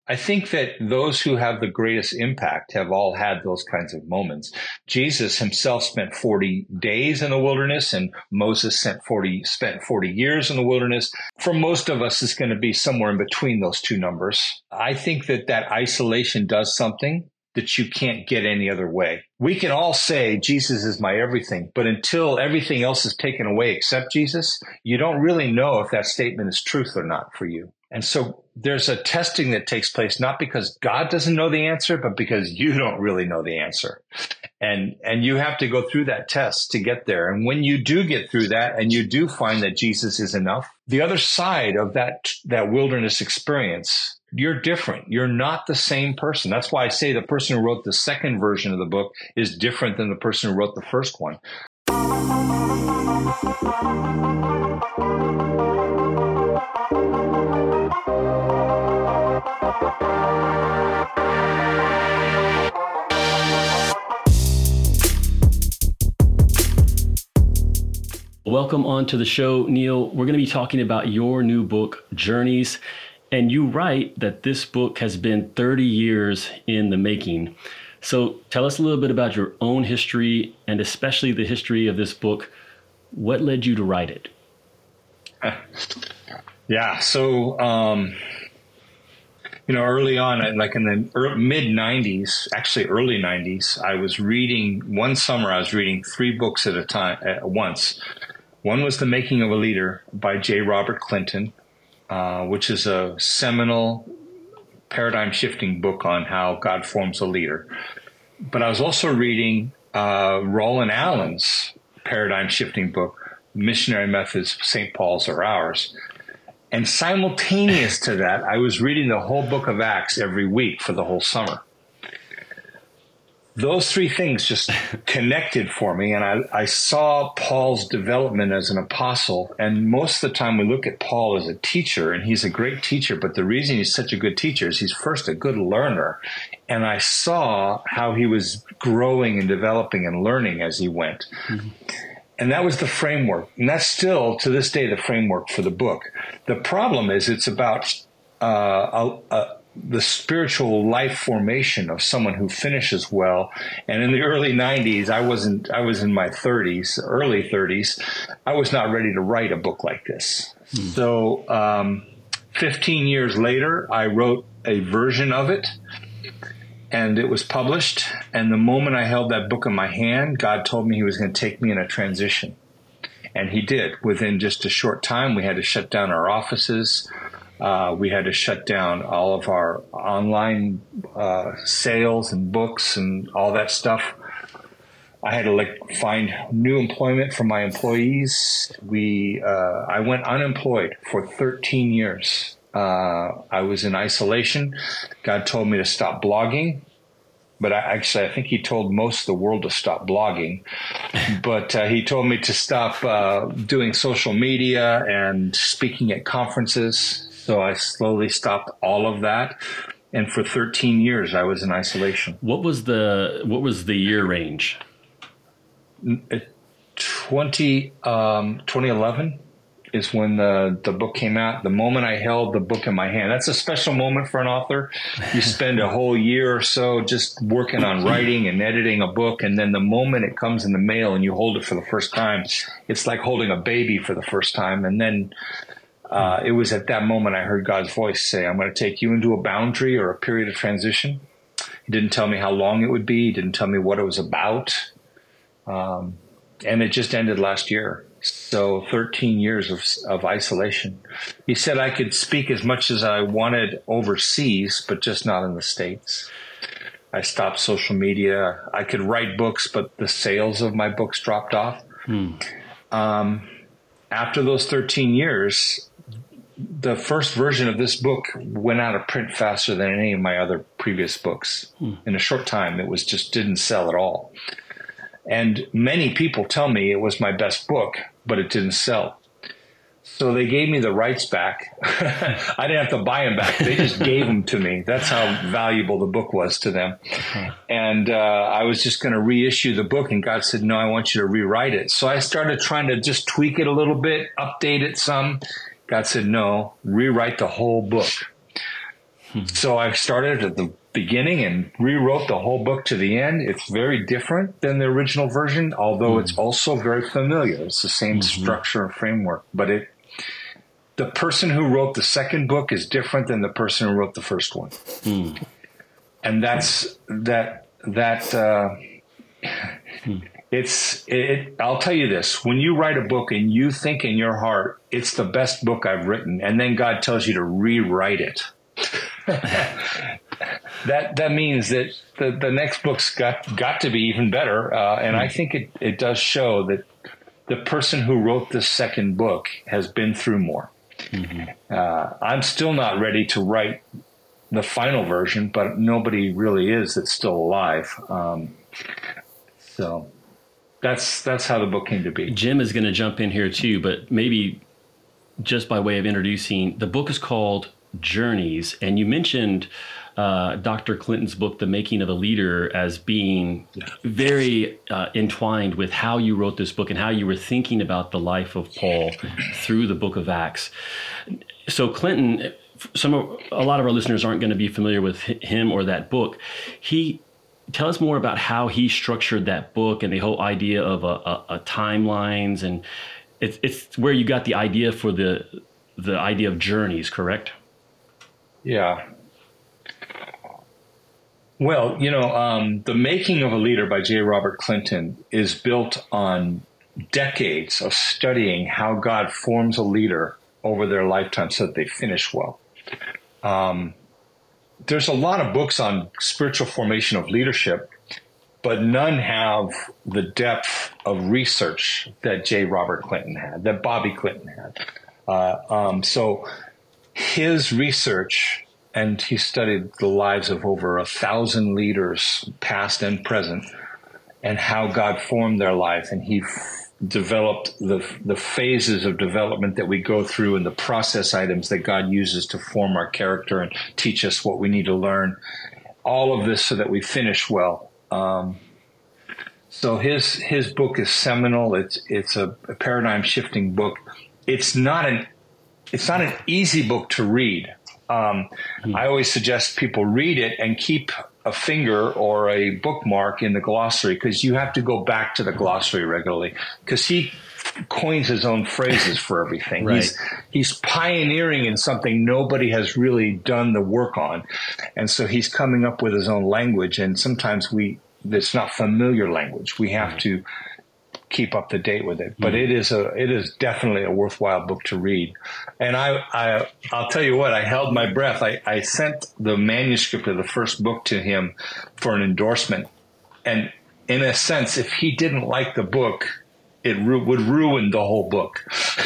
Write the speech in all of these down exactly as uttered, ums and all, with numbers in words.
I think that those who have the greatest impact have all had those kinds of moments. Jesus himself spent forty days in the wilderness, and Moses spent forty, spent forty years in the wilderness. For most of us, it's going to be somewhere in between those two numbers. I think that that isolation does something that you can't get any other way. We can all say, Jesus is my everything, but until everything else is taken away except Jesus, you don't really know if that statement is truth or not for you. And so there's a testing that takes place, not because God doesn't know the answer, but because you don't really know the answer. And, and you have to go through that test to get there. And when you do get through that and you do find that Jesus is enough, the other side of that, that wilderness experience, you're different. You're not the same person. That's why I say the person who wrote the second version of the book is different than the person who wrote the first one. Welcome on to the show, Neil. We're going to be talking about your new book, Journeys. And you write that this book has been thirty years in the making. So tell us a little bit about your own history and especially the history of this book. What led you to write it? Yeah. So, um, you know, early on, like in the mid nineties, actually early nineties, I was reading one summer, I was reading three books at a time at once. One was The Making of a Leader by J. Robert Clinton, uh, which is a seminal paradigm shifting book on how God forms a leader. But I was also reading uh, Roland Allen's paradigm shifting book, Missionary Methods, Saint Paul's or Ours. And simultaneous to that, I was reading the whole book of Acts every week for the whole summer. Those three things just connected for me, and I, I saw Paul's development as an apostle. And most of the time we look at Paul as a teacher, and he's a great teacher, but the reason he's such a good teacher is he's first a good learner. And I saw how he was growing and developing and learning as he went. Mm-hmm. And that was the framework. And that's still, to this day, the framework for the book. The problem is it's about uh, a, a the spiritual life formation of someone who finishes well. And in the early nineties, I wasn't, I was in my thirties, early thirties. I was not ready to write a book like this. Hmm. So, um, fifteen years later, I wrote a version of it and it was published. And the moment I held that book in my hand, God told me he was going to take me in a transition. And he did. Within just a short time, we had to shut down our offices. Uh, we had to shut down all of our online uh, sales and books and all that stuff. I had to like find new employment for my employees. We, uh, I went unemployed for thirteen years. Uh, I was in isolation. God told me to stop blogging. But I, actually, I think he told most of the world to stop blogging. But uh, he told me to stop uh, doing social media and speaking at conferences. So I slowly stopped all of that. And for thirteen years, I was in isolation. What was the what was the year range? twenty, um, twenty eleven is when the, the book came out. The moment I held the book in my hand, that's a special moment for an author. You spend a whole year or so just working on writing and editing a book. And then the moment it comes in the mail and you hold it for the first time, it's like holding a baby for the first time. And then Uh, it was at that moment I heard God's voice say, I'm going to take you into a boundary or a period of transition. He didn't tell me how long it would be. He didn't tell me what it was about. Um, and it just ended last year. So thirteen years of, of isolation. He said I could speak as much as I wanted overseas, but just not in the States. I stopped social media. I could write books, but the sales of my books dropped off. Hmm. Um, after those thirteen years, the first version of this book went out of print faster than any of my other previous books. Hmm. In a short time, it was just didn't sell at all. And many people tell me it was my best book, but it didn't sell. So they gave me the rights back. I didn't have to buy them back. They just gave them to me. That's how valuable the book was to them. Okay. And uh, I was just going to reissue the book. And God said, no, I want you to rewrite it. So I started trying to just tweak it a little bit, update it some. God said, no, rewrite the whole book. So I started at the beginning and rewrote the whole book to the end. It's very different than the original version, although mm. it's also very familiar. It's the same mm-hmm. structure and framework, but it, the person who wrote the second book is different than the person who wrote the first one. Mm. And that's that, that, uh, mm. it's, it, I'll tell you this, when you write a book and you think in your heart, it's the best book I've written, and then God tells you to rewrite it. that that means that the, the next book's got got to be even better, uh, and I think it, it does show that the person who wrote the second book has been through more. Mm-hmm. Uh, I'm still not ready to write the final version, but nobody really is that's still alive. Um, so that's that's how the book came to be. Jim is going to jump in here too, but maybe just by way of introducing, the book is called Journeys, and you mentioned uh, Doctor Clinton's book, The Making of a Leader, as being very uh, entwined with how you wrote this book and how you were thinking about the life of Paul through the book of Acts. So Clinton, some of, a lot of our listeners aren't going to be familiar with him or that book. He tell us more about how he structured that book and the whole idea of a, a, a timelines, and it's it's where you got the idea for the the idea of journeys, correct? Yeah. Well, you know, um, The Making of a Leader by J. Robert Clinton is built on decades of studying how God forms a leader over their lifetime so that they finish well. Um, there's a lot of books on spiritual formation of leadership, but none have the depth of research that J. Robert Clinton had, that Bobby Clinton had. Uh, um, so his research, and he studied the lives of over a thousand leaders, past and present, and how God formed their life. And he f- developed the the phases of development that we go through and the process items that God uses to form our character and teach us what we need to learn. All of this so that we finish well. Um, so his his book is seminal. It's it's a, a paradigm shifting book. It's not an It's not an easy book to read. Um, mm. I always suggest people read it and keep a finger or a bookmark in the glossary, because you have to go back to the glossary regularly, because he coins his own phrases for everything. Right. He's, he's pioneering in something nobody has really done the work on. And so he's coming up with his own language. And sometimes we, it's not familiar language. We have mm. to keep up to date with it, but mm. it is a it is definitely a worthwhile book to read. And I, I I'll tell you what, I held my breath. I, I sent the manuscript of the first book to him for an endorsement, and in a sense, if he didn't like the book, it ru- would ruin the whole book,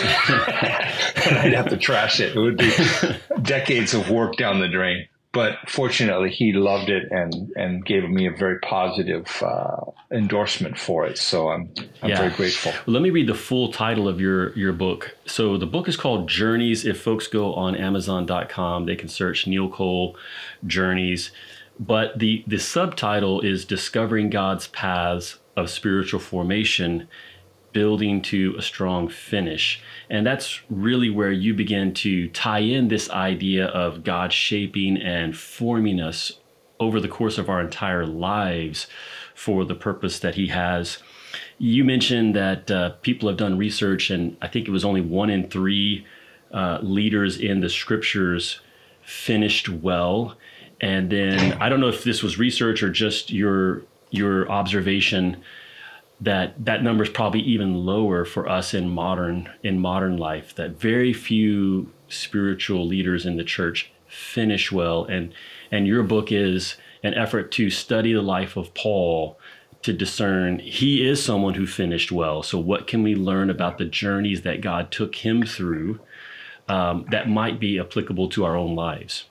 and I'd have to trash it. It would be decades of work down the drain. But fortunately, he loved it and, and gave me a very positive uh, endorsement for it. So I'm I'm yeah. very grateful. Well, let me read the full title of your, your book. So the book is called Journeys. If folks go on Amazon dot com, they can search Neil Cole Journeys. But the, the subtitle is Discovering God's Paths of Spiritual Formation, Building to a Strong Finish. And that's really where you begin to tie in this idea of God shaping and forming us over the course of our entire lives for the purpose that he has. You mentioned that uh, people have done research, and I think it was only one in three uh, leaders in the scriptures finished well. And then I don't know if this was research or just your your observation that that number is probably even lower for us in modern in modern life, that very few spiritual leaders in the church finish well. And and your book is an effort to study the life of Paul to discern he is someone who finished well. So what can we learn about the journeys that God took him through um, that might be applicable to our own lives?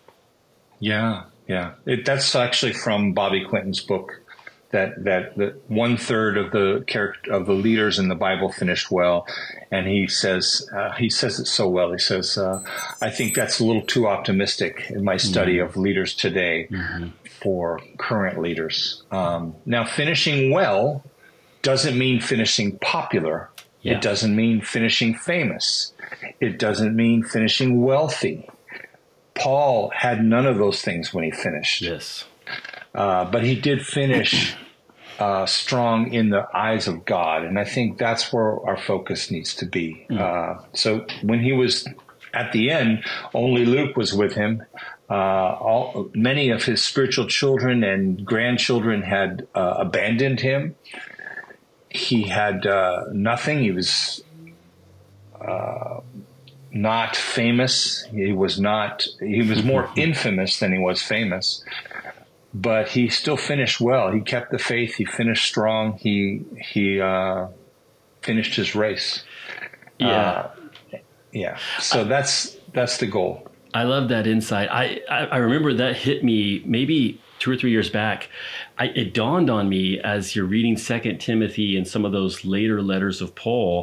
Yeah, yeah. It, that's actually from Bobby Clinton's book. That that that one third of the character of the leaders in the Bible finished well, and he says uh, he says it so well. He says, uh, "I think that's a little too optimistic in my study mm-hmm. of leaders today mm-hmm. for current leaders." Um, now, finishing well doesn't mean finishing popular. Yeah. It doesn't mean finishing famous. It doesn't mean finishing wealthy. Paul had none of those things when he finished. Yes. Uh, but he did finish uh, strong in the eyes of God. And I think that's where our focus needs to be. Mm. Uh, so when he was at the end, only Luke was with him. Uh, all, many of his spiritual children and grandchildren had uh, abandoned him. He had uh, nothing. He was uh, not famous. He was not, he was more infamous than he was famous, but he still finished well. He kept the faith. He finished strong. He, he, uh, finished his race. Yeah. Uh, yeah. So that's, that's the goal. I love that insight. I, I, I remember that hit me maybe two or three years back. I, it dawned on me as you're reading Second Timothy and some of those later letters of Paul.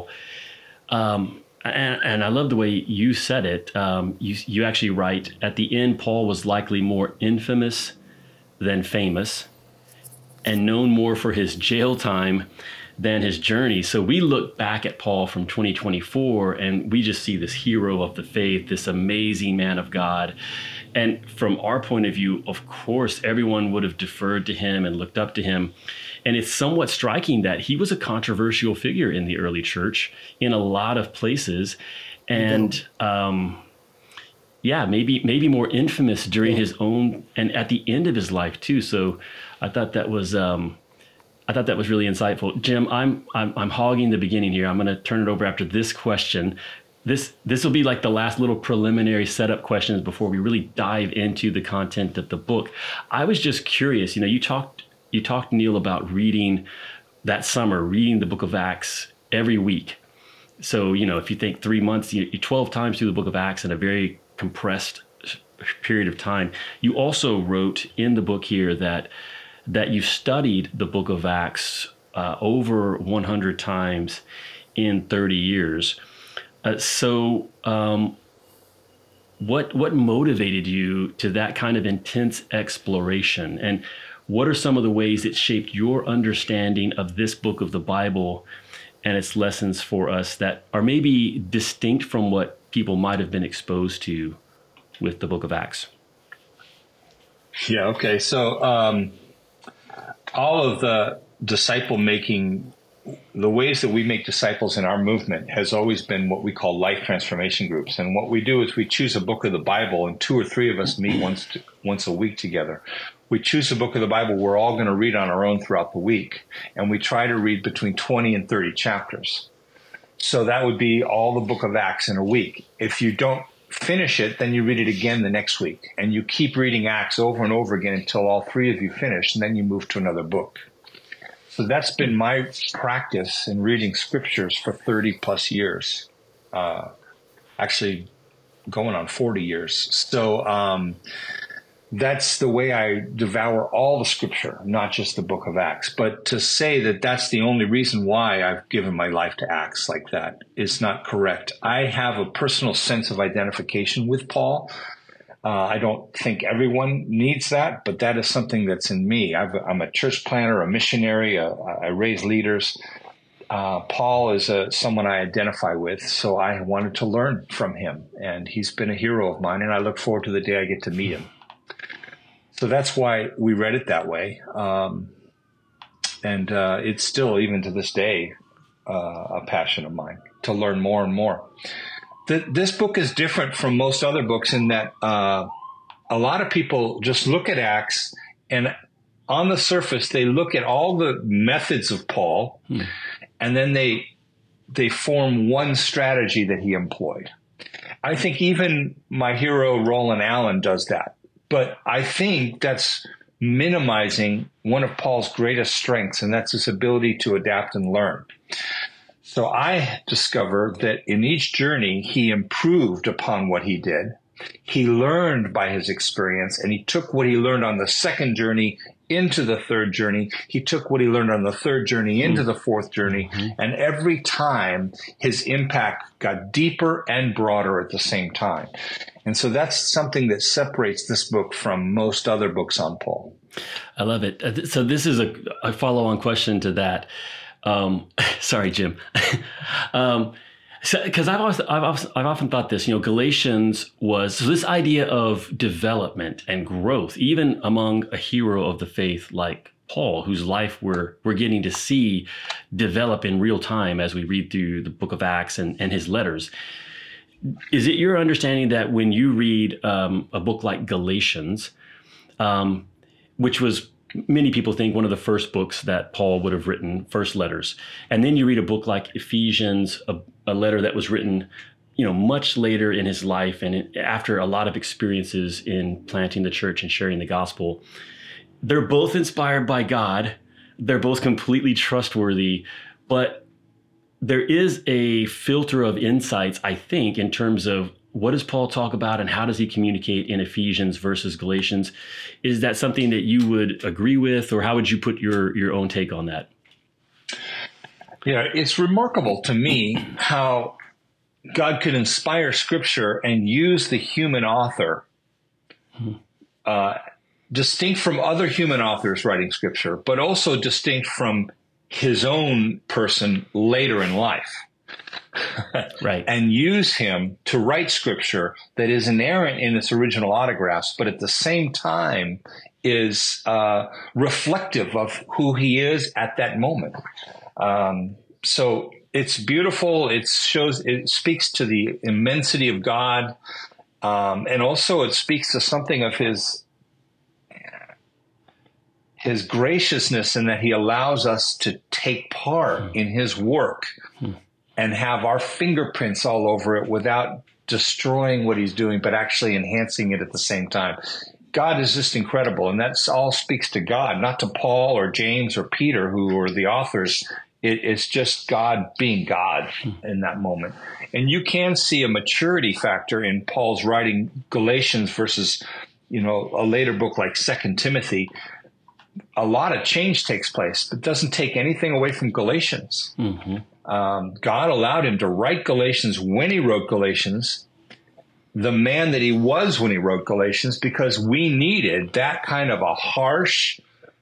Um, and, and I love the way you said it. Um, you, you actually write, at the end, Paul was likely more infamous than famous and known more for his jail time than his journey. So we look back at Paul from twenty twenty-four and we just see this hero of the faith, this amazing man of God. And from our point of view, of course, everyone would have deferred to him and looked up to him. And it's somewhat striking that he was a controversial figure in the early church in a lot of places. And um, yeah, maybe maybe more infamous during his own and at the end of his life, too. So I thought that was um, I thought that was really insightful. Jim, I'm I'm, I'm hogging the beginning here. I'm going to turn it over after this question. This this will be like the last little preliminary setup questions before we really dive into the content of the book. I was just curious. You know, you talked you talked Neil about reading that summer, reading the Book of Acts every week. So you know, if you think three months, you, you twelve times through the Book of Acts in a very compressed period of time. You also wrote in the book here that. that you studied the Book of Acts uh, over one hundred times in thirty years. Uh, so um, what what motivated you to that kind of intense exploration? And what are some of the ways it shaped your understanding of this book of the Bible and its lessons for us that are maybe distinct from what people might have been exposed to with the Book of Acts? Yeah, okay. So... Um all of the disciple making, the ways that we make disciples in our movement has always been what we call life transformation groups. And what we do is we choose a book of the Bible, and two or three of us meet once to, once a week together. We choose a book of the Bible we're all going to read on our own throughout the week. And we try to read between twenty and thirty chapters. So that would be all the Book of Acts in a week. If you don't finish it, then you read it again the next week. And you keep reading Acts over and over again until all three of you finish, and then you move to another book. So that's been my practice in reading scriptures for thirty plus years. Uh, actually going on forty years. So um, that's the way I devour all the scripture, not just the Book of Acts. But to say that that's the only reason why I've given my life to Acts like that is not correct. I have a personal sense of identification with Paul. Uh, I don't think everyone needs that, but that is something that's in me. I've, I'm a church planter, a missionary. Uh, I raise leaders. Uh, Paul is a, someone I identify with, so I wanted to learn from him. And he's been a hero of mine, and I look forward to the day I get to meet him. So that's why we read it that way. Um, and uh, it's still, even to this day, uh, a passion of mine to learn more and more. The, this book is different from most other books in that uh, a lot of people just look at Acts, and on the surface, they look at all the methods of Paul, hmm. and then they they form one strategy that he employed. I think even my hero, Roland Allen, does that. But I think that's minimizing one of Paul's greatest strengths, and that's his ability to adapt and learn. So I discovered that in each journey, he improved upon what he did. He learned by his experience, and he took what he learned on the second journey into the third journey. He took what he learned on the third journey into the fourth journey. Mm-hmm. And every time his impact got deeper and broader at the same time. And so that's something that separates this book from most other books on Paul. I love it. So this is a, a follow-on question to that. Um, sorry, Jim. um, Because so, I've, always, I've, often, I've often thought this, you know, Galatians was so this idea of development and growth, even among a hero of the faith like Paul, whose life we're we're getting to see develop in real time as we read through the book of Acts and, and his letters. Is it your understanding that when you read um, a book like Galatians, um, which was many people think one of the first books that Paul would have written, first letters, and then you read a book like Ephesians, a, a letter that was written, you know, much later in his life and it, after a lot of experiences in planting the church and sharing the gospel, they're both inspired by God. They're both completely trustworthy, but there is a filter of insights, I think, in terms of what does Paul talk about and how does he communicate in Ephesians versus Galatians? Is that something that you would agree with, or how would you put your, your own take on that? Yeah, it's remarkable to me how God could inspire Scripture and use the human author, uh, distinct from other human authors writing Scripture, but also distinct from his own person later in life. Right. And use him to write Scripture that is inerrant in its original autographs, but at the same time is uh, reflective of who he is at that moment. Um, so it's beautiful. It shows, it speaks to the immensity of God. Um, and also it speaks to something of his, his graciousness in that he allows us to take part in his work and have our fingerprints all over it without destroying what he's doing, but actually enhancing it at the same time. God is just incredible. And that's all speaks to God, not to Paul or James or Peter, who are the authors. It, it's just God being God in that moment. And you can see a maturity factor in Paul's writing Galatians versus, you know, a later book like Second Timothy. A lot of change takes place, but doesn't take anything away from Galatians. Mm-hmm. Um, God allowed him to write Galatians when he wrote Galatians, the man that he was when he wrote Galatians, because we needed that kind of a harsh,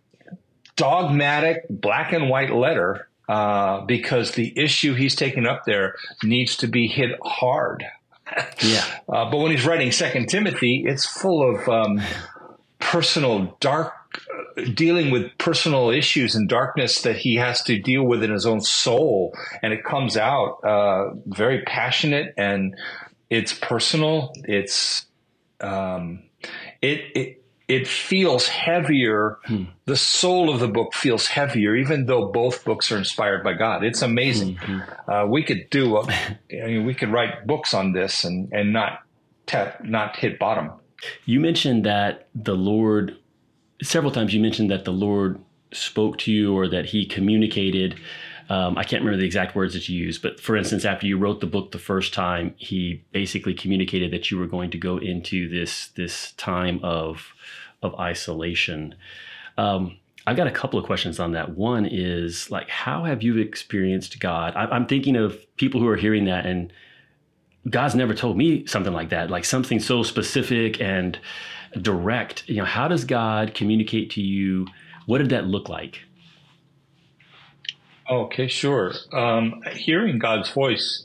dogmatic, black and white letter, uh, because the issue he's taking up there needs to be hit hard. Yeah. Uh, but when he's writing Second Timothy, it's full of um, personal dark dealing with personal issues and darkness that he has to deal with in his own soul. And it comes out uh, very passionate, and it's personal. It's um, it, it it feels heavier. Hmm. The soul of the book feels heavier, even though both books are inspired by God. It's amazing. Mm-hmm. Uh, we could do, a, I mean, we could write books on this and, and not tap, not hit bottom. You mentioned that the Lord, several times you mentioned that the Lord spoke to you or that he communicated. Um, I can't remember the exact words that you used, but for instance, after you wrote the book the first time, he basically communicated that you were going to go into this this time of of isolation. Um, I've got a couple of questions on that. One is, like, how have you experienced God? I, I'm thinking of people who are hearing that and God's never told me something like that, like something so specific and direct. You know, how does God communicate to you? What did that look like? Okay, sure. Um, hearing God's voice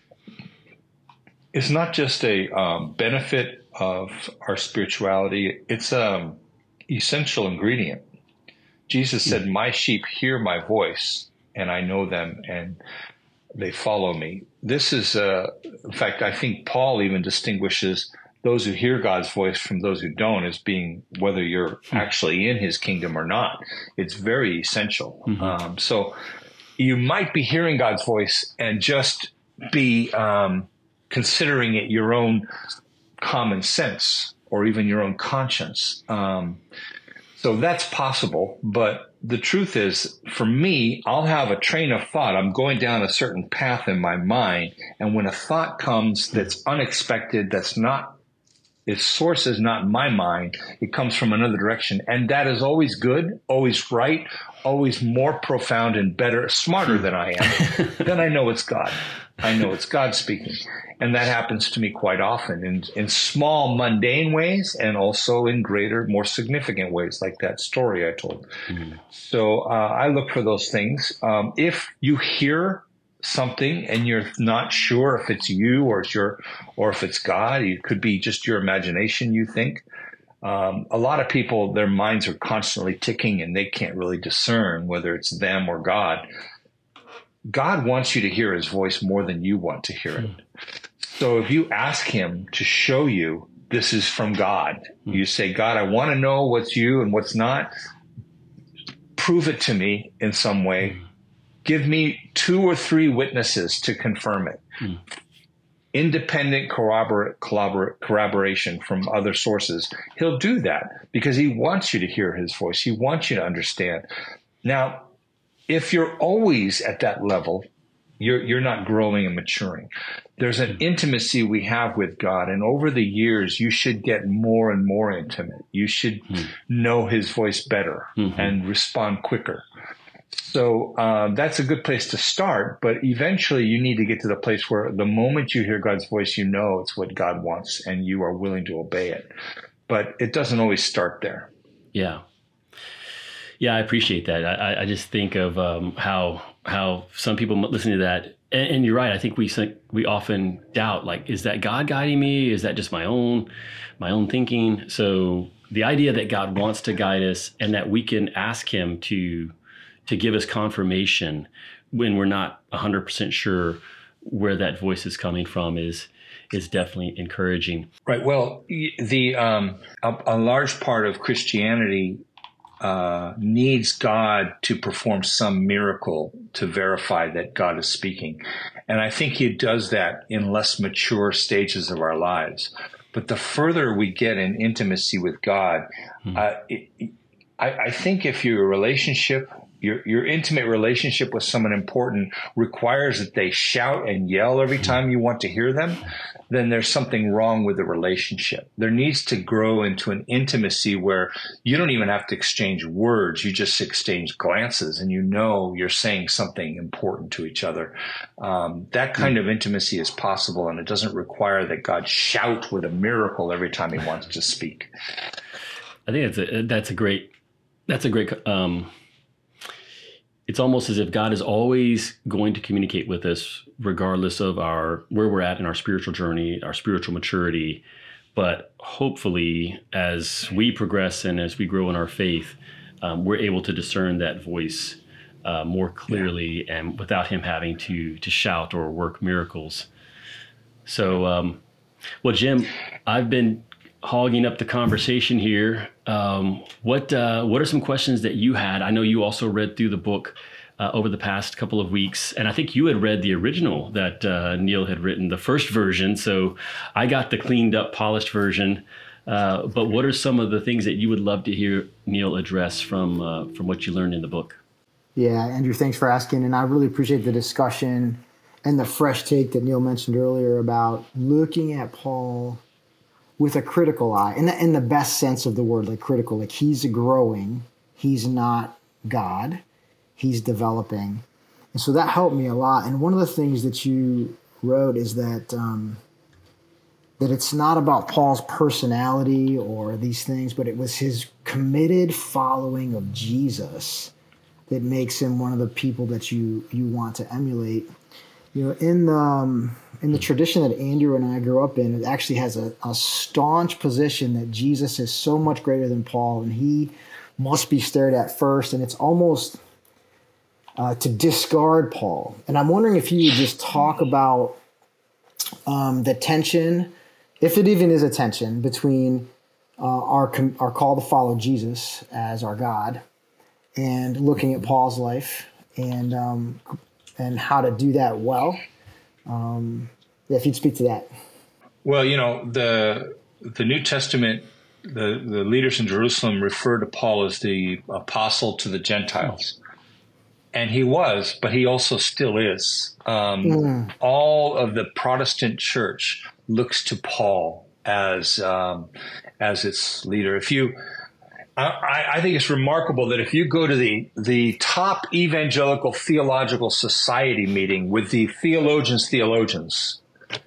is not just a um, benefit of our spirituality. It's an essential ingredient. Jesus said, "My sheep hear my voice, and I know them, and they follow me." This is, uh, in fact, I think Paul even distinguishes those who hear God's voice from those who don't as being whether you're actually in his kingdom or not. It's very essential. Mm-hmm. Um, so you might be hearing God's voice and just be um, considering it your own common sense or even your own conscience. Um, so that's possible. But the truth is, for me, I'll have a train of thought. I'm going down a certain path in my mind. And when a thought comes that's unexpected, that's not, its source is not my mind, it comes from another direction. And that is always good, always right, always more profound and better, smarter than I am. Then I know it's God. I know it's God speaking. And that happens to me quite often in, in small, mundane ways and also in greater, more significant ways, like that story I told. Mm-hmm. So uh, I look for those things. Um, if you hear something and you're not sure if it's you or it's your, or if it's God. It could be just your imagination, you think. Um, a lot of people, their minds are constantly ticking and they can't really discern whether it's them or God. God wants you to hear his voice more than you want to hear it. So if you ask him to show you this is from God, you say, God, I want to know what's you and what's not. Prove it to me in some way. Give me two or three witnesses to confirm it. Mm. Independent corrobor- collabor- corroboration from other sources. He'll do that because he wants you to hear his voice. He wants you to understand. Now, if you're always at that level, you're you're not growing and maturing. There's an intimacy we have with God, and over the years, you should get more and more intimate. You should mm. know his voice better mm-hmm. and respond quicker. So um, that's a good place to start, but eventually you need to get to the place where the moment you hear God's voice, you know it's what God wants and you are willing to obey it. But it doesn't always start there. Yeah. Yeah, I appreciate that. I, I just think of um, how how some people listen to that, and, and you're right. I think we we often doubt, like, is that God guiding me? Is that just my own my own thinking? So the idea that God wants to guide us and that we can ask him to to give us confirmation when we're not one hundred percent sure where that voice is coming from is is definitely encouraging. Right. Well, the um, a, a large part of Christianity uh, needs God to perform some miracle to verify that God is speaking. And I think he does that in less mature stages of our lives. But the further we get in intimacy with God, hmm. uh, it, I, I think if your relationship, your, your intimate relationship with someone important requires that they shout and yell every time you want to hear them, then there's something wrong with the relationship. There needs to grow into an intimacy where you don't even have to exchange words. You just exchange glances and you know you're saying something important to each other. Um, that kind of intimacy is possible, and it doesn't require that God shout with a miracle every time he wants to speak. I think that's a, that's a great, that's a great, um, it's almost as if God is always going to communicate with us regardless of our where we're at in our spiritual journey, our spiritual maturity. But hopefully, as we progress and as we grow in our faith, um, we're able to discern that voice uh, more clearly yeah. and without him having to to shout or work miracles. So, um, well, Jim, I've been hogging up the conversation here. Um, what uh, what are some questions that you had? I know you also read through the book uh, over the past couple of weeks, and I think you had read the original that uh, Neil had written, the first version. So I got the cleaned up, polished version. Uh, but what are some of the things that you would love to hear Neil address from uh, from what you learned in the book? Yeah, Andrew, thanks for asking, and I really appreciate the discussion and the fresh take that Neil mentioned earlier about looking at Paul with a critical eye, in the, in the best sense of the word, like critical, like he's growing, he's not God, he's developing. And so that helped me a lot. And one of the things that you wrote is that um, that it's not about Paul's personality or these things, but it was his committed following of Jesus that makes him one of the people that you you want to emulate. You know, in the, um, in the tradition that Andrew and I grew up in, it actually has a, a staunch position that Jesus is so much greater than Paul, and he must be stared at first, and it's almost uh, to discard Paul. And I'm wondering if you would just talk about um, the tension, if it even is a tension, between uh, our our call to follow Jesus as our God and looking at Paul's life and um, and how to do that well. Um, yeah, if you'd speak to that. Well, you know, the the New Testament, the, the leaders in Jerusalem refer to Paul as the apostle to the Gentiles. And he was, but he also still is. Um, mm. All of the Protestant church looks to Paul as um, as its leader. If you I, I think it's remarkable that if you go to the, the top evangelical theological society meeting with the theologians, theologians,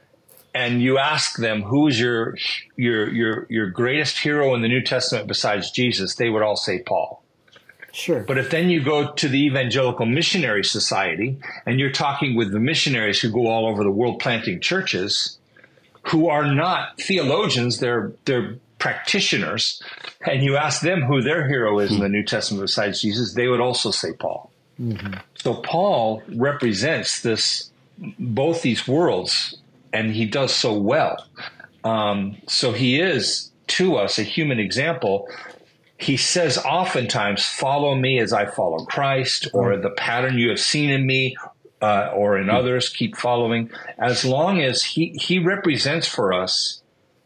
and you ask them who's your your your your greatest hero in the New Testament besides Jesus, they would all say Paul. Sure. But if then you go to the Evangelical Missionary Society and you're talking with the missionaries who go all over the world planting churches, who are not theologians, they're they're practitioners, and you ask them who their hero is in the New Testament besides Jesus, they would also say Paul. Mm-hmm. So Paul represents this both these worlds, and he does so well. Um, so he is, to us, a human example. He says oftentimes, follow me as I follow Christ, or the pattern you have seen in me, uh, or in others, keep following. As long as he, he represents for us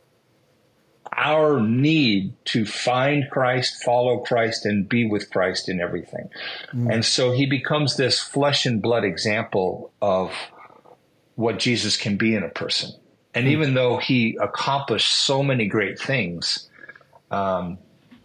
our need to find Christ, follow Christ, and be with Christ in everything. Mm. And so he becomes this flesh and blood example of what Jesus can be in a person. And mm. even though he accomplished so many great things, um,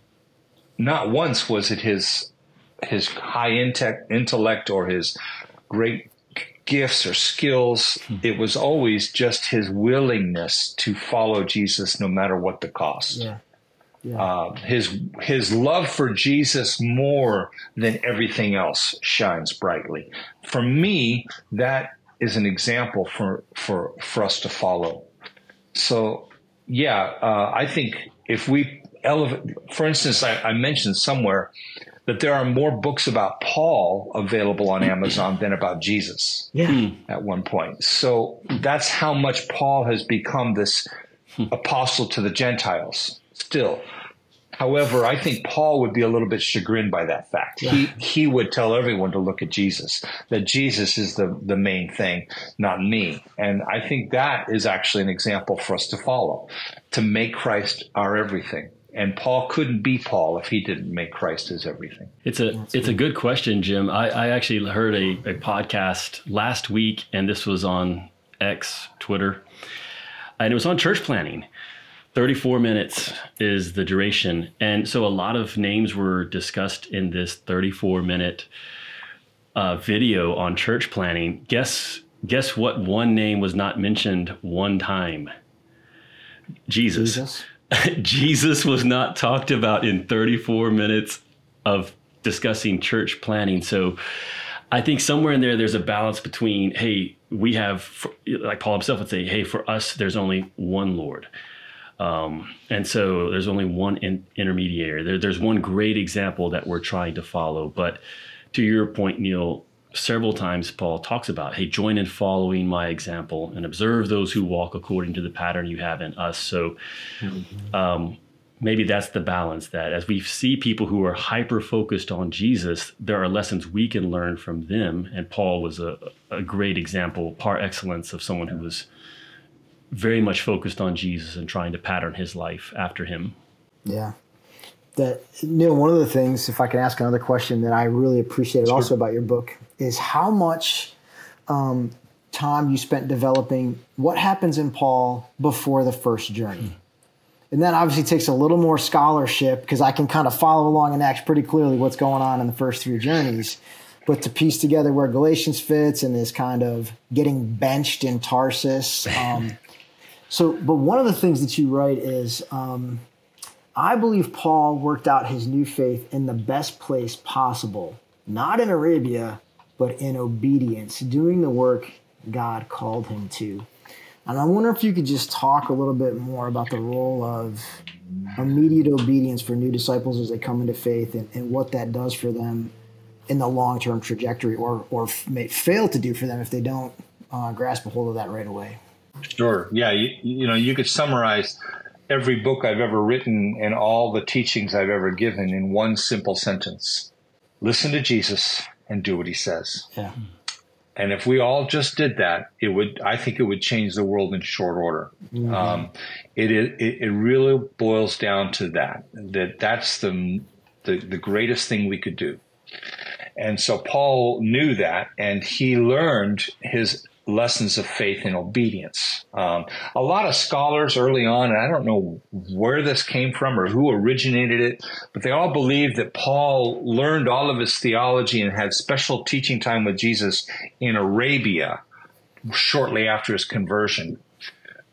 not once was it his his high intellect or his great gifts or skills. It was always just his willingness to follow Jesus no matter what the cost. Yeah. Yeah. Uh, his his love for Jesus more than everything else shines brightly. For me, that is an example for for for us to follow. So, yeah, uh, I think if we elevate, for instance, I, I mentioned somewhere that there are more books about Paul available on Amazon than about Jesus. Yeah. At one point. So that's how much Paul has become this apostle to the Gentiles still. However, I think Paul would be a little bit chagrined by that fact. Yeah. He he would tell everyone to look at Jesus, that Jesus is the, the main thing, not me. And I think that is actually an example for us to follow, to make Christ our everything. And Paul couldn't be Paul if he didn't make Christ his everything. It's a That's it's cool. a good question, Jim. I, I actually heard a, a podcast last week, and this was on X, Twitter, and it was on church planning. thirty-four minutes is the duration. And so a lot of names were discussed in this thirty-four minute uh, video on church planning. Guess guess what one name was not mentioned one time? Jesus. Jesus. Jesus was not talked about in thirty-four minutes of discussing church planning. So I think somewhere in there, there's a balance between, hey, we have, like Paul himself would say, hey, for us, there's only one Lord. Um, and so there's only one in, intermediary. There, there's one great example that we're trying to follow. But to your point, Neil, several times Paul talks about, hey, join in following my example and observe those who walk according to the pattern you have in us. So um, maybe that's the balance, that as we see people who are hyper-focused on Jesus, there are lessons we can learn from them. And Paul was a, a great example, par excellence, of someone who was very much focused on Jesus and trying to pattern his life after him. Yeah. That, Neil, one of the things, if I can ask another question that I really appreciated sure. also about your book, is how much um, time you spent developing what happens in Paul before the first journey. Mm. And that obviously takes a little more scholarship, because I can kind of follow along in Acts pretty clearly what's going on in the first three journeys. But to piece together where Galatians fits and this kind of getting benched in Tarsus. Um, so, but one of the things that you write is, um, I believe Paul worked out his new faith in the best place possible, not in Arabia, but in obedience, doing the work God called him to. And I wonder if you could just talk a little bit more about the role of immediate obedience for new disciples as they come into faith, and, and what that does for them in the long-term trajectory, or or may fail to do for them if they don't uh, grasp a hold of that right away. Sure. Yeah. You, you know, you could summarize every book I've ever written and all the teachings I've ever given in one simple sentence: listen to Jesus and do what he says. Yeah. And if we all just did that, it would, I think it would change the world in short order. Mm-hmm. Um, it, it, it really boils down to that, that that's the, the, the greatest thing we could do. And so Paul knew that, and he learned his lessons of faith and obedience. Um, a lot of scholars early on, and I don't know where this came from or who originated it, but they all believed that Paul learned all of his theology and had special teaching time with Jesus in Arabia shortly after his conversion.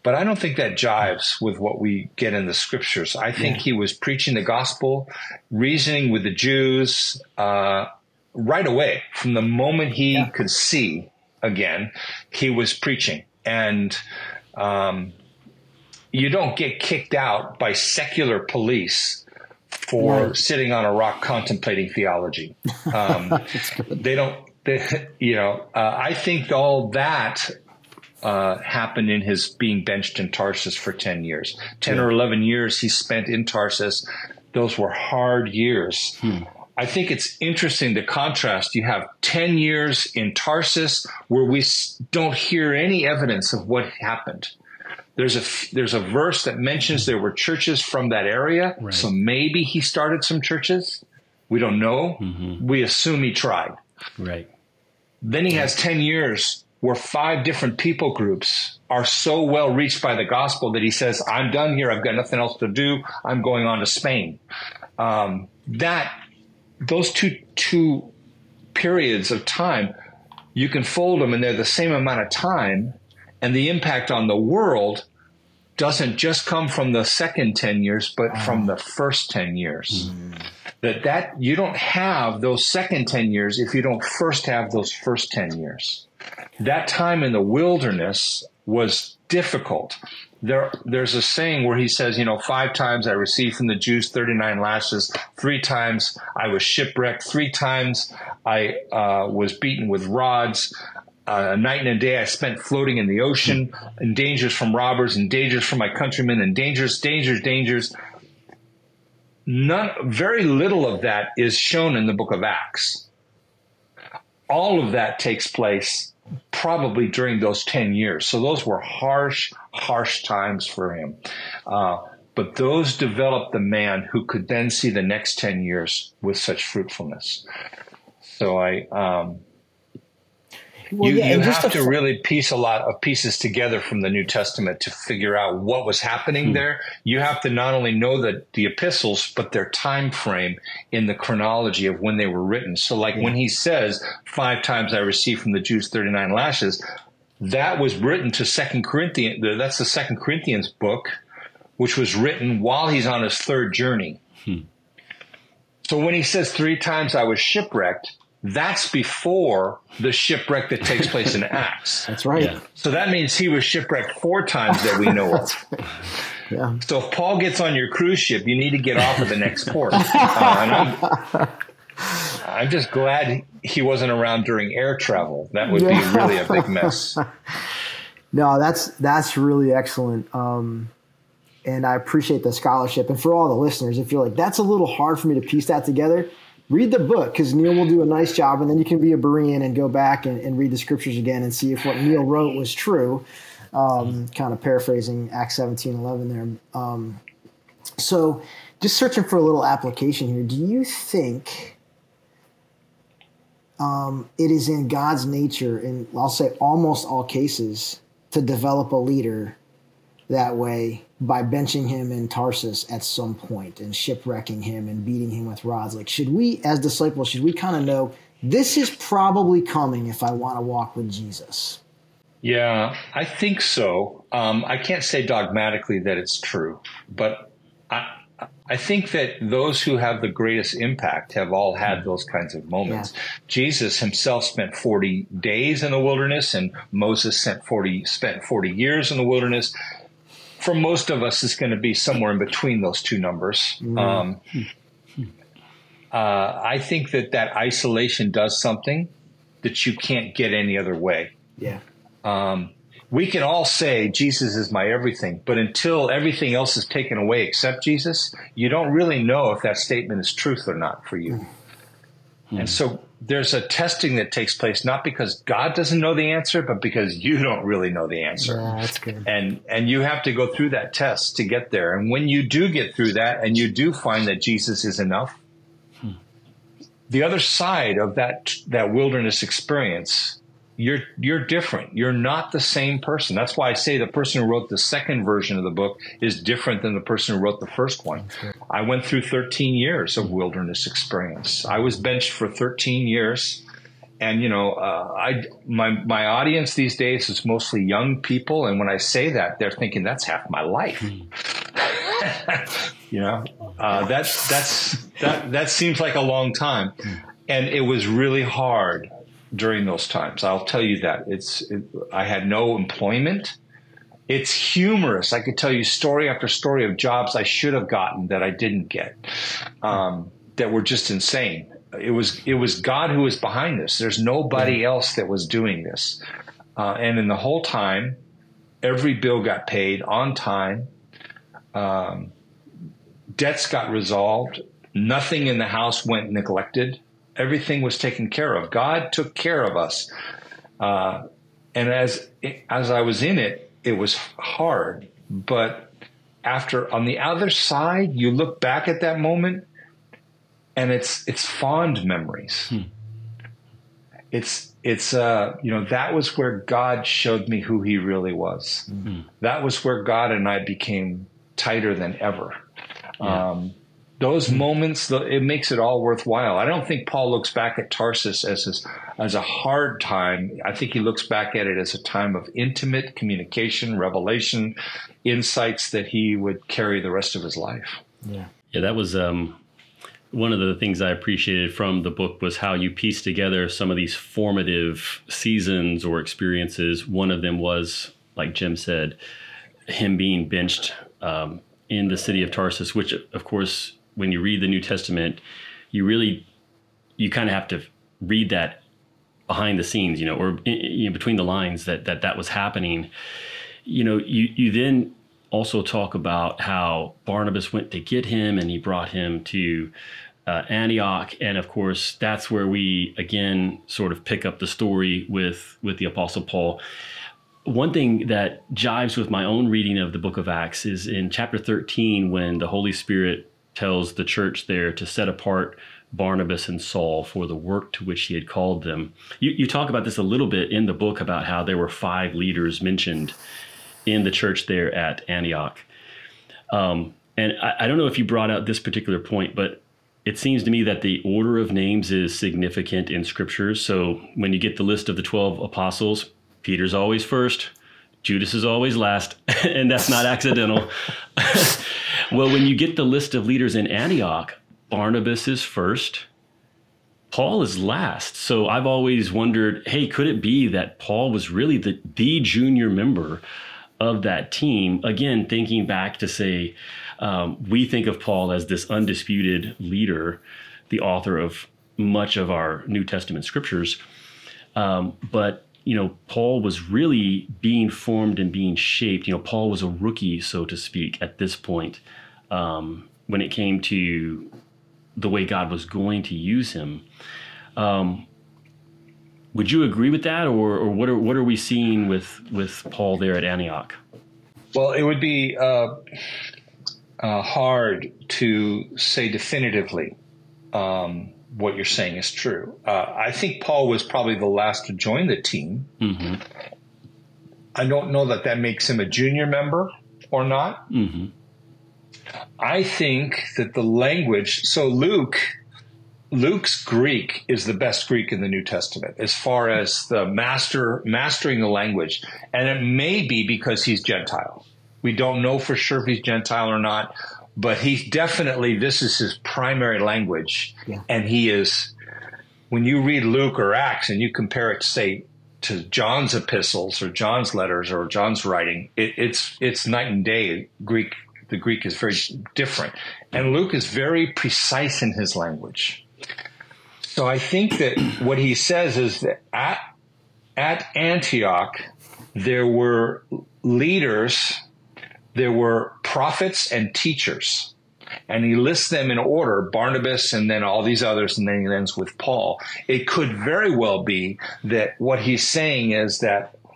but I don't think that jives with what we get in the scriptures. I think Yeah. he was preaching the gospel, reasoning with the Jews uh, right away. From the moment he Yeah. could see again, he was preaching. And um, you don't get kicked out by secular police for Right. sitting on a rock contemplating theology. Um, they don't, they, you know, uh, I think all that uh, happened in his being benched in Tarsus for ten years. ten or eleven years he spent in Tarsus. Those were hard years. Hmm. I think it's interesting to contrast. You have ten years in Tarsus where we don't hear any evidence of what happened. There's a, there's a verse that mentions there were churches from that area. Right. So maybe he started some churches. We don't know. Mm-hmm. We assume he tried. Right. Then he has ten years where five different people groups are so well reached by the gospel that he says, I'm done here. I've got nothing else to do. I'm going on to Spain. Um, that, those two, two periods of time, you can fold them and they're the same amount of time. And the impact on the world doesn't just come from the second ten years, but from the first ten years. Mm. That that you don't have those second ten years if you don't first have those first ten years. That time in the wilderness was difficult. There, there's a saying where he says, you know, five times I received from the Jews thirty-nine lashes. Three times I was shipwrecked. Three times I uh, was beaten with rods. Uh, a night and a day I spent floating in the ocean, in dangers from robbers, and dangers from my countrymen, and dangers, dangers, dangers. None, very little of that is shown in the book of Acts. All of that takes place probably during those ten years. So those were harsh, harsh times for him. Uh, but those developed the man who could then see the next ten years with such fruitfulness. So I... Um, Well, you yeah, you have to f- really piece a lot of pieces together from the New Testament to figure out what was happening hmm. there. You have to not only know the, the epistles, but their time frame in the chronology of when they were written. So like yeah. when he says, five times I received from the Jews thirty-nine lashes, that was written to Second Corinthians. That's the Second Corinthians book, which was written while he's on his third journey. Hmm. So when he says three times I was shipwrecked, that's before the shipwreck that takes place in Acts. That's right. Yeah. So that means he was shipwrecked four times that we know of. Right. Yeah. So if Paul gets on your cruise ship, you need to get off at the next port. Uh, and I'm, I'm just glad he wasn't around during air travel. That would yeah. be really a big mess. No, that's that's really excellent. Um, and I appreciate the scholarship. And for all the listeners, if you're like, that's a little hard for me to piece that together, read the book, because Neil will do a nice job, and then you can be a Berean and go back and, and read the scriptures again and see if what Neil wrote was true. Um, kind of paraphrasing Acts seventeen eleven there. Um, so just searching for a little application here. Do you think um, it is in God's nature, in I'll say almost all cases, to develop a leader that way by benching him in Tarsus at some point and shipwrecking him and beating him with rods? Like, should we, as disciples, should we kind of know this is probably coming if I want to walk with Jesus? Yeah, I think so. Um, I can't say dogmatically that it's true, but I, I think that those who have the greatest impact have all had those kinds of moments. Yeah. Jesus himself spent forty days in the wilderness, and Moses spent forty, spent forty years in the wilderness. For most of us, it's going to be somewhere in between those two numbers. Mm. Um, uh, I think that that isolation does something that you can't get any other way. Yeah. Um, we can all say Jesus is my everything, but until everything else is taken away except Jesus, you don't really know if that statement is truth or not for you. Mm. And so there's a testing that takes place, not because God doesn't know the answer, but because you don't really know the answer. Yeah, that's good. And and you have to go through that test to get there. And when you do get through that and you do find that Jesus is enough, hmm. the other side of that that wilderness experience, you're you're different. You're not the same person. That's why I say the person who wrote the second version of the book is different than the person who wrote the first one. I went through thirteen years of wilderness experience. I was benched for thirteen years, and you know, uh, I my my audience these days is mostly young people, and when I say that, they're thinking that's half my life. you know, uh, that's that's that that seems like a long time, and it was really hard during those times. I'll tell you that. It's it, I had no employment. It's humorous. I could tell you story after story of jobs I should have gotten that I didn't get, um, that were just insane. It was it was God who was behind this. There's nobody else that was doing this. Uh, and in the whole time, every bill got paid on time. Um, debts got resolved. Nothing in the house went neglected. Everything was taken care of. God took care of us. Uh, and as as I was in it, it was hard, but after on the other side, you look back at that moment and it's, it's fond memories. Hmm. It's, it's, uh, you know, that was where God showed me who he really was. Hmm. That was where God and I became tighter than ever. Yeah. Um, those hmm. moments, it makes it all worthwhile. I don't think Paul looks back at Tarsus as his, as a hard time. I think he looks back at it as a time of intimate communication, revelation, insights that he would carry the rest of his life. Yeah. Yeah, that was um, one of the things I appreciated from the book was how you pieced together some of these formative seasons or experiences. One of them was, like Jim said, him being benched um, in the city of Tarsus, which, of course, when you read the New Testament, you really, you kind of have to read that behind the scenes, you know, or you know, between the lines that, that that was happening. You know, you, you then also talk about how Barnabas went to get him and he brought him to uh, Antioch. And of course, that's where we, again, sort of pick up the story with, with the Apostle Paul. One thing that jives with my own reading of the book of Acts is in chapter thirteen, when the Holy Spirit tells the church there to set apart Barnabas and Saul for the work to which he had called them. You, you talk about this a little bit in the book about how there were five leaders mentioned in the church there at Antioch. Um, and I, I don't know if you brought out this particular point, but it seems to me that the order of names is significant in scriptures. So when you get the list of the twelve apostles, Peter's always first, Judas is always last, and that's not accidental. Well, when you get the list of leaders in Antioch, Barnabas is first, Paul is last. So I've always wondered, hey, could it be that Paul was really the, the junior member of that team? Again, thinking back to say, um, we think of Paul as this undisputed leader, the author of much of our New Testament scriptures. Um, but you know, Paul was really being formed and being shaped. You know, Paul was a rookie, so to speak, at this point, um, when it came to the way God was going to use him. Um, would you agree with that, or, or what are what are we seeing with with Paul there at Antioch? Well, it would be uh, uh, hard to say definitively um, what you're saying is true. Uh, I think Paul was probably the last to join the team. Mm-hmm. I don't know that that makes him a junior member or not. Mm-hmm. I think that the language, so Luke, Luke's Greek is the best Greek in the New Testament as far as the master mastering the language. And it may be because he's Gentile. We don't know for sure if he's Gentile or not, but he definitely, this is his primary language. Yeah. And he is, when you read Luke or Acts and you compare it, say, to John's epistles or John's letters or John's writing, it, it's it's night and day. Greek, the Greek is very different. And Luke is very precise in his language. So I think that what he says is that at, at Antioch, there were leaders, there were prophets and teachers. And he lists them in order, Barnabas and then all these others, and then he ends with Paul. It could very well be that what he's saying is that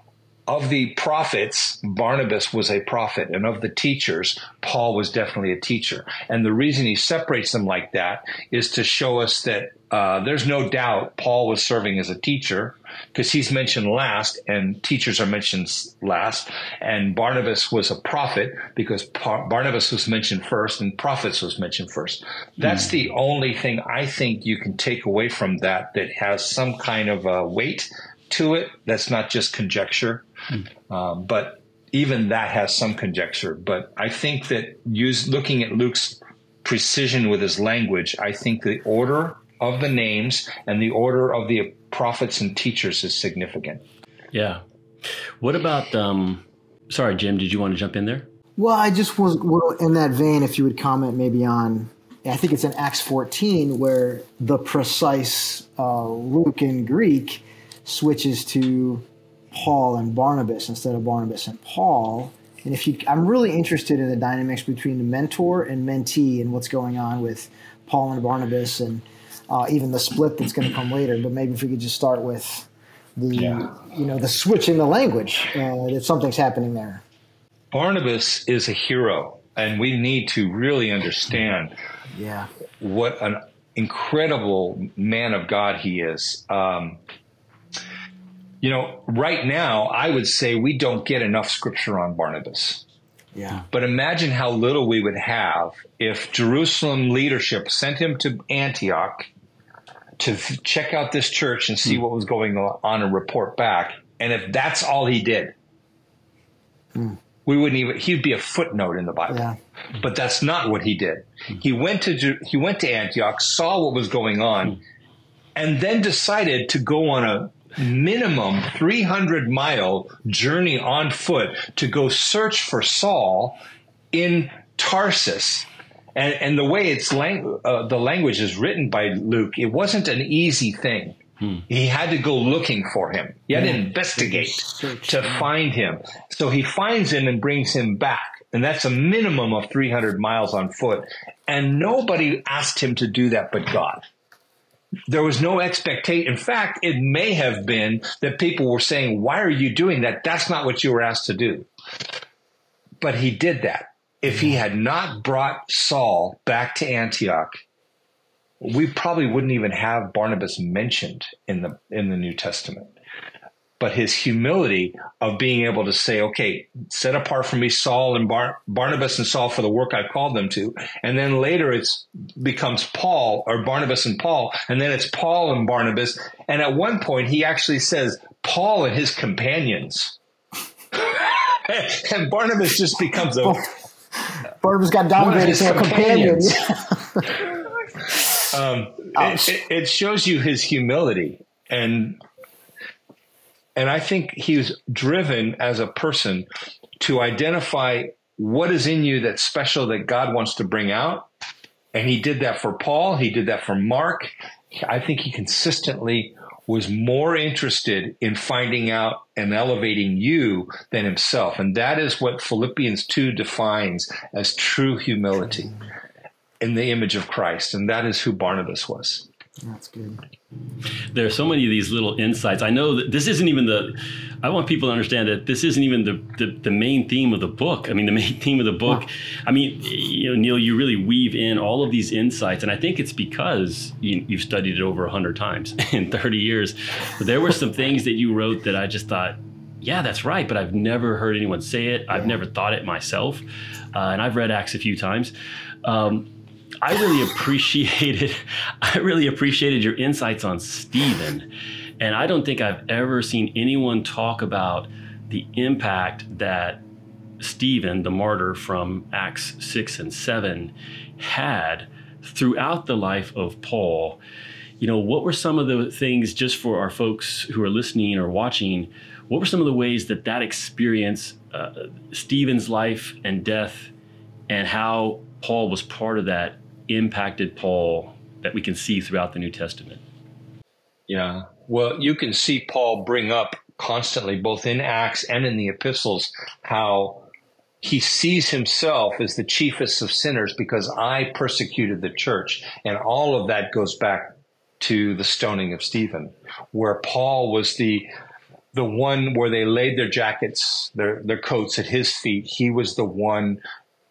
of the prophets, Barnabas was a prophet, and of the teachers, Paul was definitely a teacher. And the reason he separates them like that is to show us that uh, there's no doubt Paul was serving as a teacher, because he's mentioned last, and teachers are mentioned last. And Barnabas was a prophet, because Par- Barnabas was mentioned first, and prophets was mentioned first. That's mm. the only thing I think you can take away from that that has some kind of a weight to it. That's not just conjecture. Mm. Um, but even that has some conjecture. But I think that use, looking at Luke's precision with his language, I think the order of the names and the order of the prophets and teachers is significant. Yeah. What about, um, sorry, Jim, did you want to jump in there? Well, I just was, well, in that vein, if you would comment maybe on, I think it's in Acts fourteen, where the precise uh, Luke in Greek switches to Paul and Barnabas instead of Barnabas and Paul. And if you, I'm really interested in the dynamics between the mentor and mentee and what's going on with Paul and Barnabas, and uh, even the split that's going to come later. But maybe if we could just start with the, yeah. you know, the switch in the language, uh, that something's happening there. Barnabas is a hero, and we need to really understand yeah. what an incredible man of God he is. Um, You know, right now, I would say we don't get enough scripture on Barnabas. Yeah. But imagine how little we would have if Jerusalem leadership sent him to Antioch to f- check out this church and see mm. what was going on and report back. And if that's all he did, mm. we wouldn't even, he'd be a footnote in the Bible. Yeah. But that's not what he did. Mm. He went to, he went to Antioch, saw what was going on, mm. and then decided to go on a minimum three hundred mile journey on foot to go search for Saul in Tarsus. And, and the way it's lang- uh, the language is written by Luke, it wasn't an easy thing. Hmm. He had to go looking for him. He had yeah. to investigate to find him. So he finds him and brings him back. And that's a minimum of three hundred miles on foot. And nobody asked him to do that but God. There was no expectation. In fact, it may have been that people were saying, why are you doing that? That's not what you were asked to do. But he did that. If he had not brought Saul back to Antioch, we probably wouldn't even have Barnabas mentioned in the in the New Testament. But his humility of being able to say, okay, set apart for me Saul and Bar- Barnabas and Saul for the work I've called them to. And then later it's becomes Paul or Barnabas and Paul. And then it's Paul and Barnabas. And at one point he actually says Paul and his companions. And Barnabas just becomes a... Barnabas got downgraded to a companion. um, it, it, it shows you his humility. And... And I think he was driven as a person to identify what is in you that's special that God wants to bring out. And he did that for Paul. He did that for Mark. I think he consistently was more interested in finding out and elevating you than himself. And that is what Philippians two defines as true humility in the image of Christ. And that is who Barnabas was. That's good. There are so many of these little insights. I know that this isn't even the, I want people to understand that this isn't even the, the, the main theme of the book. I mean, the main theme of the book, wow. I mean, you know, Neil, you really weave in all of these insights. And I think it's because you, you've studied it over a hundred times in thirty years. But there were some things that you wrote that I just thought, yeah, that's right. But I've never heard anyone say it. I've never thought it myself. Uh, and I've read Acts a few times. Um, I really appreciated, I really appreciated your insights on Stephen. And I don't think I've ever seen anyone talk about the impact that Stephen, the martyr from Acts six and seven, had throughout the life of Paul. You know, what were some of the things, just for our folks who are listening or watching, what were some of the ways that that experience, uh, Stephen's life and death, and how Paul was part of that, impacted Paul, that we can see throughout the New Testament? Yeah. Well, you can see Paul bring up constantly, both in Acts and in the epistles, how he sees himself as the chiefest of sinners because I persecuted the church. And all of that goes back to the stoning of Stephen, where Paul was the the one where they laid their jackets, their, their coats at his feet. He was the one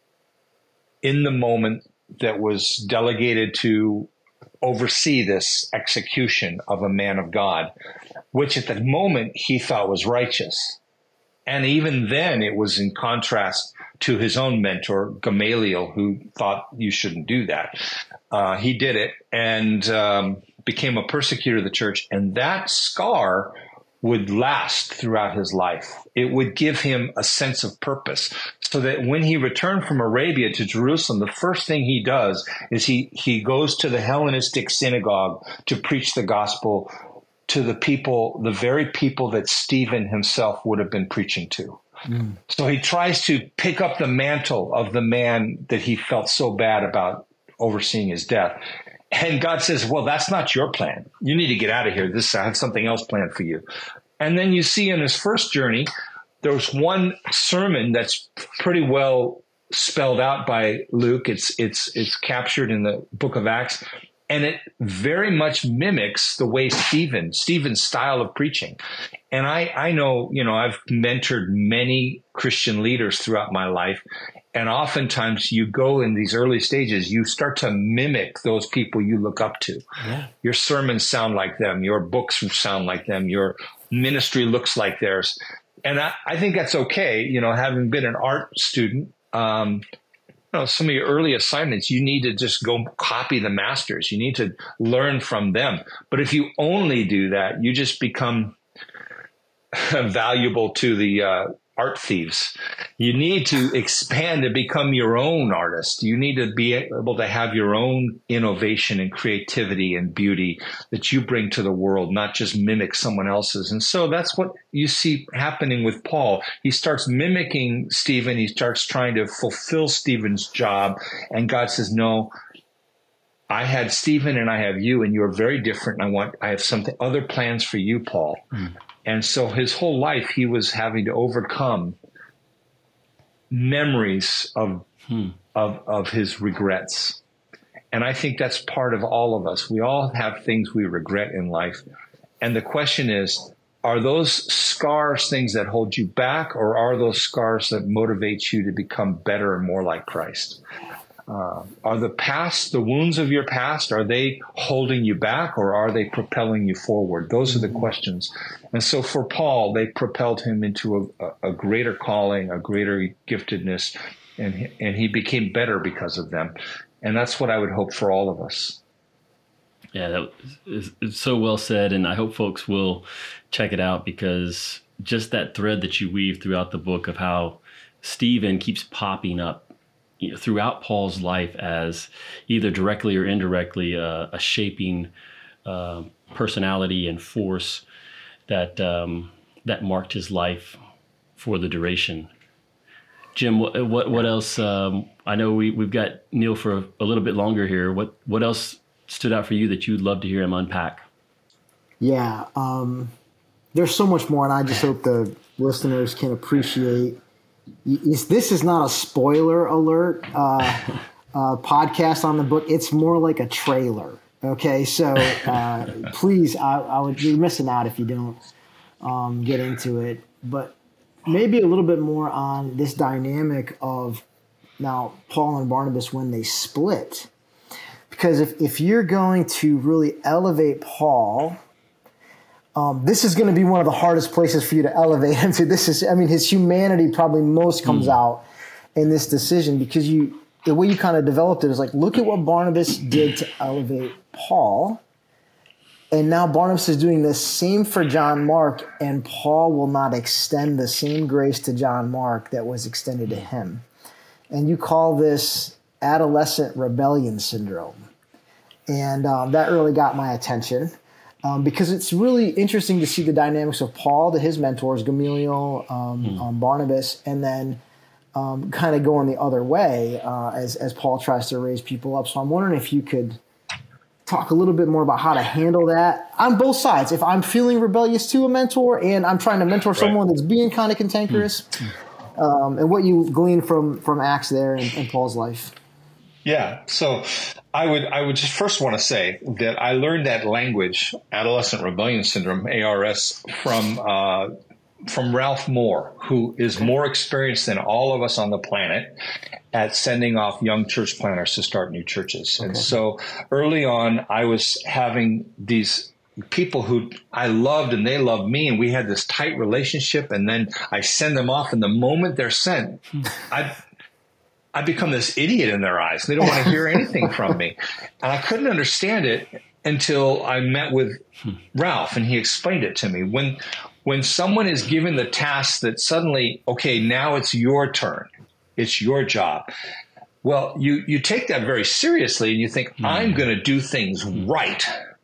in the moment that was delegated to oversee this execution of a man of God, which at the moment he thought was righteous. And even then it was in contrast to his own mentor, Gamaliel, who thought you shouldn't do that. Uh, he did it and um, became a persecutor of the church. And that scar would last throughout his life. It would give him a sense of purpose, so that when he returned from Arabia to Jerusalem, the first thing he does is he, he goes to the Hellenistic synagogue to preach the gospel to the people, the very people that Stephen himself would have been preaching to. Mm. So he tries to pick up the mantle of the man that he felt so bad about overseeing his death. And God says, well, that's not your plan. You need to get out of here. This, I have something else planned for you. And then you see in his first journey, there was one sermon that's pretty well spelled out by Luke. It's, it's, it's captured in the book of Acts. And it very much mimics the way Stephen, Stephen's style of preaching. And I, I know, you know, I've mentored many Christian leaders throughout my life. And oftentimes you go in these early stages, you start to mimic those people you look up to. Yeah. Your sermons sound like them. Your books sound like them. Your ministry looks like theirs. And I, I think that's okay. You know, having been an art student, um, you know, some of your early assignments, you need to just go copy the masters. You need to learn from them. But if you only do that, you just become valuable to the uh, art thieves. You need to expand and become your own artist. You need to be able to have your own innovation and creativity and beauty that you bring to the world, not just mimic someone else's. And so that's what you see happening with Paul. He starts mimicking Stephen. He starts trying to fulfill Stephen's job. And God says, no, I had Stephen and I have you, and you're very different. And I want, I have something, other plans for you, Paul. Mm. And so his whole life, he was having to overcome memories of, hmm. of, of his regrets. And I think that's part of all of us. We all have things we regret in life. And the question is, are those scars things that hold you back, or are those scars that motivate you to become better and more like Christ? Uh, are the past, the wounds of your past, are they holding you back, or are they propelling you forward? Those are the questions. And so for Paul, they propelled him into a, a greater calling, a greater giftedness, and, and he became better because of them. And that's what I would hope for all of us. Yeah, that is, is so well said. And I hope folks will check it out, because just that thread that you weave throughout the book of how Stephen keeps popping up, you know, throughout Paul's life as either directly or indirectly uh, a shaping uh, personality and force that um, that marked his life for the duration. Jim, what what, what else? Um, I know we we've got Neil for a, a little bit longer here. What what else stood out for you that you'd love to hear him unpack? Yeah, um, there's so much more, and I just hope the listeners can appreciate. This is not a spoiler alert uh, uh, podcast on the book. It's more like a trailer. Okay, so uh, please, I, I would you're missing out if you don't um, get into it. But maybe a little bit more on this dynamic of now Paul and Barnabas when they split. Because if, if you're going to really elevate Paul, Um, this is going to be one of the hardest places for you to elevate him to. This is, I mean, his humanity probably most comes mm. out in this decision, because you, the way you kind of developed it is like, look at what Barnabas did to elevate Paul. And now Barnabas is doing the same for John Mark, and Paul will not extend the same grace to John Mark that was extended to him. And you call this adolescent rebellion syndrome. And um, that really got my attention. Um, because it's really interesting to see the dynamics of Paul to his mentors, Gamaliel, um, mm. um, Barnabas, and then um, kind of going the other way uh, as, as Paul tries to raise people up. So I'm wondering if you could talk a little bit more about how to handle that on both sides. If I'm feeling rebellious to a mentor and I'm trying to mentor right. someone that's being kind of cantankerous, mm. um, and what you glean from, from Acts there in, in Paul's life. Yeah. So I would I would just first want to say that I learned that language, adolescent rebellion syndrome, A R S, from uh, from Ralph Moore, who is Okay. more experienced than all of us on the planet at sending off young church planners to start new churches. And Okay. so early on, I was having these people who I loved and they loved me, and we had this tight relationship. And then I send them off, and the moment they're sent, I I become this idiot in their eyes. They don't want to hear anything from me. And I couldn't understand it until I met with Ralph, and he explained it to me. When when someone is given the task that suddenly, okay, now it's your turn, it's your job. Well, you, you take that very seriously, and you think, mm-hmm. I'm going to do things right.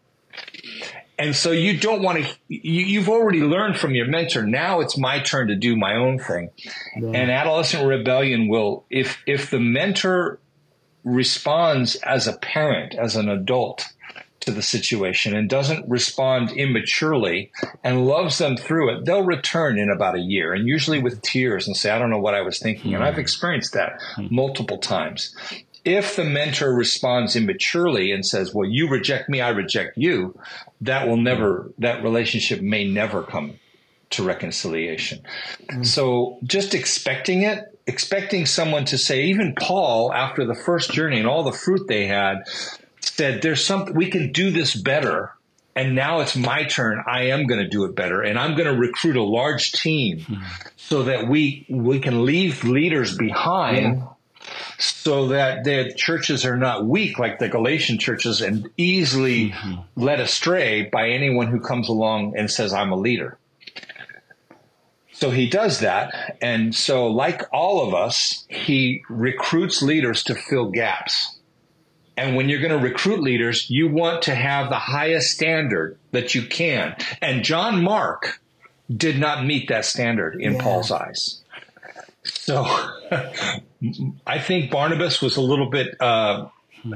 And so you don't want to, you, you've already learned from your mentor. Now it's my turn to do my own thing. Yeah. And adolescent rebellion will, if, if the mentor responds as a parent, as an adult to the situation, and doesn't respond immaturely and loves them through it, they'll return in about a year, and usually with tears, and say, I don't know what I was thinking. Mm-hmm. And I've experienced that mm-hmm. multiple times. If the mentor responds immaturely and says, well, you reject me, I reject you, that will never, that relationship may never come to reconciliation. Mm-hmm. So just expecting it, expecting someone to say, even Paul, after the first journey and all the fruit they had, said, there's something, we can do this better. And now it's my turn. I am going to do it better. And I'm going to recruit a large team mm-hmm. so that we, we can leave leaders behind. Yeah. So that their churches are not weak like the Galatian churches and easily mm-hmm. led astray by anyone who comes along and says, I'm a leader. So he does that. And so like all of us, he recruits leaders to fill gaps. And when you're going to recruit leaders, you want to have the highest standard that you can. And John Mark did not meet that standard in yeah. Paul's eyes. So I think Barnabas was a little bit uh,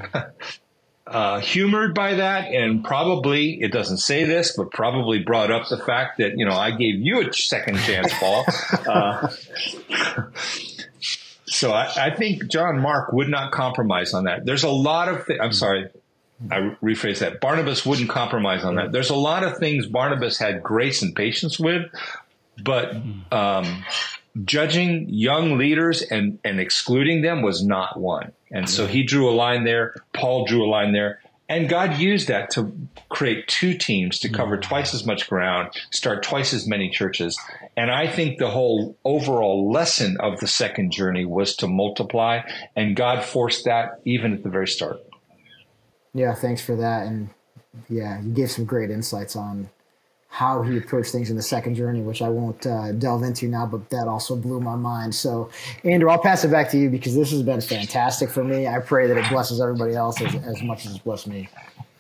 uh, humored by that, and probably, it doesn't say this, but probably brought up the fact that, you know, I gave you a second chance, Paul. Uh, so I, I think John Mark would not compromise on that. There's a lot of, th- I'm sorry, I rephrase that. Barnabas wouldn't compromise on that. There's a lot of things Barnabas had grace and patience with, but um judging young leaders and, and excluding them was not one. And so he drew a line there. Paul drew a line there. And God used that to create two teams to cover twice as much ground, start twice as many churches. And I think the whole overall lesson of the second journey was to multiply. And God forced that even at the very start. Yeah, thanks for that. And yeah, you gave some great insights on how he approached things in the second journey, which I won't uh, delve into now, but that also blew my mind. So, Andrew, I'll pass it back to you because this has been fantastic for me. I pray that it blesses everybody else as, as much as it's blessed me.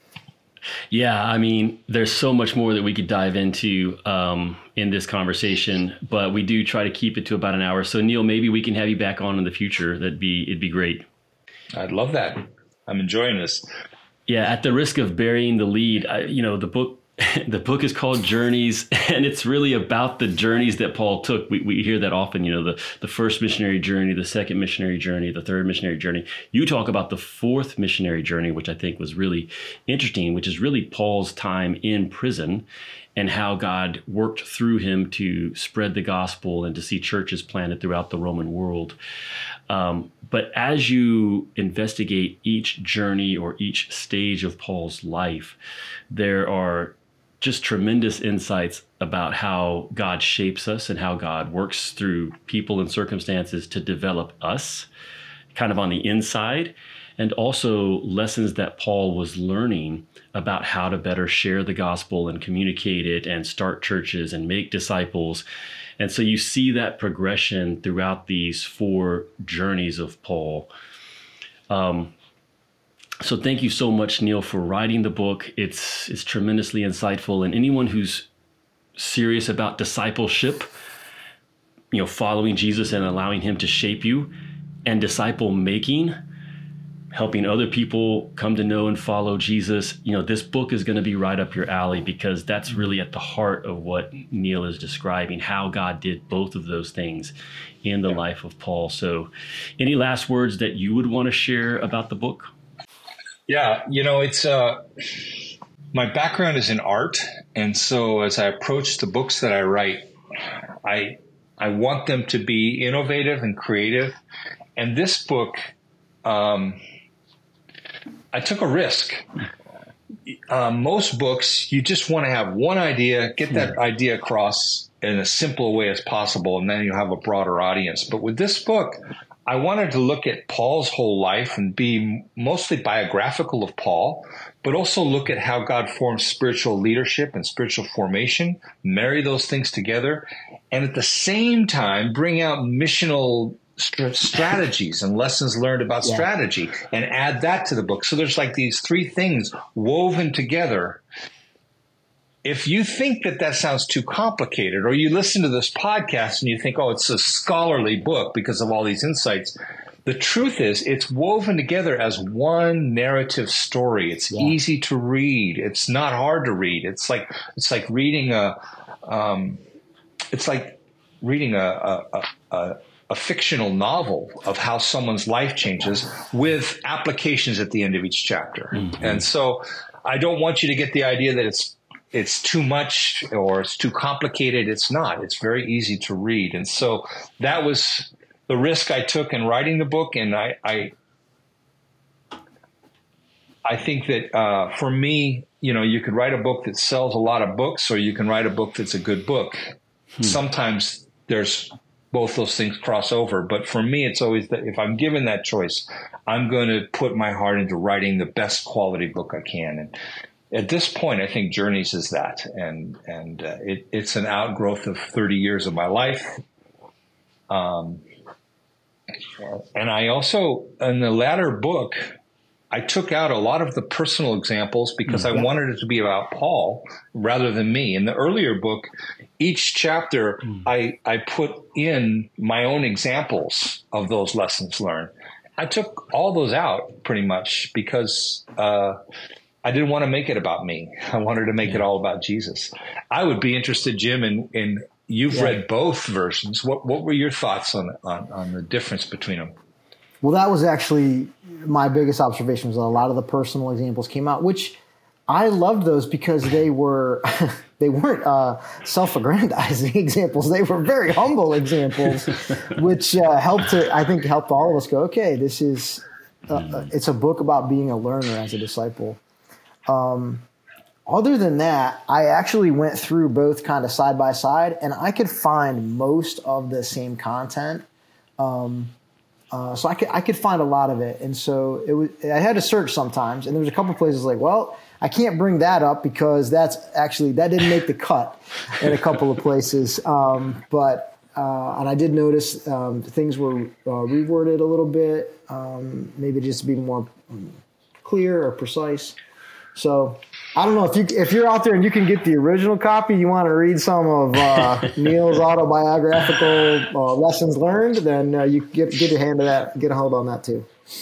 Yeah, I mean, there's so much more that we could dive into um, in this conversation, but we do try to keep it to about an hour. So, Neil, maybe we can have you back on in the future. That'd be it'd be great. I'd love that. I'm enjoying this. Yeah, at the risk of burying the lead, I, you know, the book. The book is called Journeys, and it's really about the journeys that Paul took. We, we hear that often, you know, the, the first missionary journey, the second missionary journey, the third missionary journey. You talk about the fourth missionary journey, which I think was really interesting, which is really Paul's time in prison and how God worked through him to spread the gospel and to see churches planted throughout the Roman world. Um, but as you investigate each journey or each stage of Paul's life, there are just tremendous insights about how God shapes us and how God works through people and circumstances to develop us kind of on the inside, and also lessons that Paul was learning about how to better share the gospel and communicate it and start churches and make disciples. And so you see that progression throughout these four journeys of Paul. Um, So thank you so much, Neil, for writing the book. It's it's tremendously insightful. And anyone who's serious about discipleship, you know, following Jesus and allowing him to shape you, and disciple making, helping other people come to know and follow Jesus, you know, this book is going to be right up your alley, because that's really at the heart of what Neil is describing, how God did both of those things in the yeah. life of Paul. So any last words that you would want to share about the book? Yeah, you know, it's uh, my background is in art. And so as I approach the books that I write, I I want them to be innovative and creative. And this book, um, I took a risk. Uh, most books, you just want to have one idea, get that idea across in as simple a way as possible, and then you have a broader audience. But with this book, I wanted to look at Paul's whole life and be mostly biographical of Paul, but also look at how God forms spiritual leadership and spiritual formation, marry those things together, and at the same time bring out missional st- strategies and lessons learned about yeah. strategy and add that to the book. So there's like these three things woven together. If you think that that sounds too complicated, or you listen to this podcast and you think, oh, it's a scholarly book because of all these insights, the truth is it's woven together as one narrative story. It's yeah. easy to read. It's not hard to read. It's like it's like reading a um, it's like reading a a, a a fictional novel of how someone's life changes with applications at the end of each chapter. Mm-hmm. And so I don't want you to get the idea that it's it's too much or it's too complicated. It's not. It's very easy to read. And so that was the risk I took in writing the book. And I I, I think that uh, for me, you know, you could write a book that sells a lot of books, or you can write a book that's a good book. Hmm. Sometimes there's both those things cross over. But for me, it's always that if I'm given that choice, I'm going to put my heart into writing the best quality book I can. And at this point, I think Journeys is that, and and uh, it, it's an outgrowth of thirty years of my life. Um, and I also, in the latter book, I took out a lot of the personal examples because mm-hmm. I wanted it to be about Paul rather than me. In the earlier book, each chapter, mm. I, I put in my own examples of those lessons learned. I took all those out pretty much because uh, I didn't want to make it about me. I wanted to make yeah. it all about Jesus. I would be interested, Jim, in, in you've yeah. read both versions. What what were your thoughts on, on, on the difference between them? Well, that was actually my biggest observation, was that a lot of the personal examples came out, which I loved those because they were they weren't uh, self-aggrandizing examples. They were very humble examples, which uh, helped to, I think, helped all of us go, okay, this is uh, it's a book about being a learner as a disciple. Um, other than that, I actually went through both kind of side by side, and I could find most of the same content. Um, uh, so I could I could find a lot of it, and so it was. I had to search sometimes, and there was a couple places like, well, I can't bring that up because that's actually that didn't make the cut in a couple of places. Um, but uh, and I did notice um, things were uh, reworded a little bit, um, maybe just to be more clear or precise. So I don't know if you if you're out there and you can get the original copy, you want to read some of uh, Neil's autobiographical uh, lessons learned, then uh, you get get a hand of that, get a hold on that too.